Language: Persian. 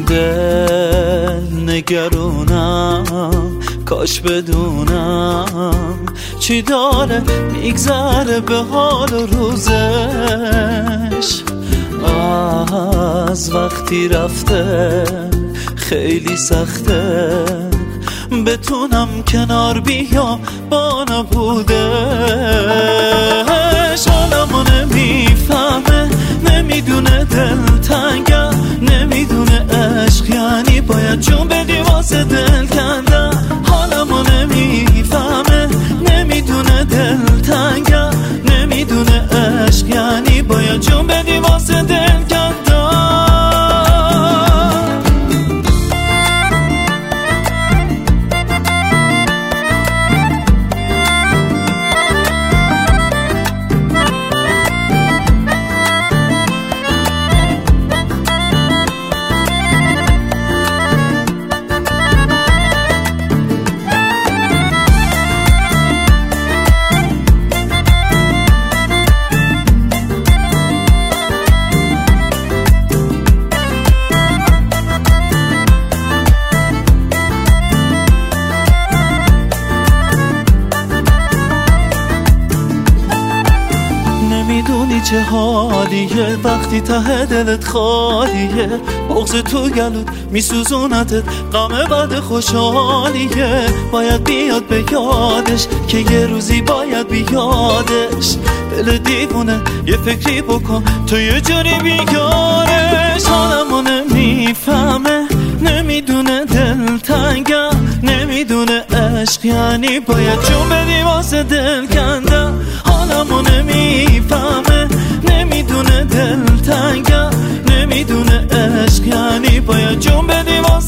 دل نگرونم، کاش بدونم چی داره میگذره به حال و روزش. از وقتی رفته خیلی سخته بتونم کنار بیام با نبودش. حالمو نمیفهمه، نمیدونه دلتنگم، نمیدونه عشق یعنی باید جون بدی واسه دل کندم. حالمو نمیفهمه، نمیدونه دلتنگم، نمیدونه عشق یعنی باید جون بدی واسه دل کندم. نمیدونی چه حالیه وقتی ته دلت خالیه، بغض تو گلوت میسوزونتت، غم بعد خوشحالیه. باید بیاد به یادش که یه روزی باید بیادش. دل دیوونه یه فکری بکن تو یه جوری بیارش. حالمو نمیفهمه، نمیدونه دلتنگم، نمیدونه عشق یعنی باید جون بدی واسه دل کندم. حالمو نمیفهمه، نمیدونه دلتنگم، نمیدونه عشق یعنی باید جون بدی واسه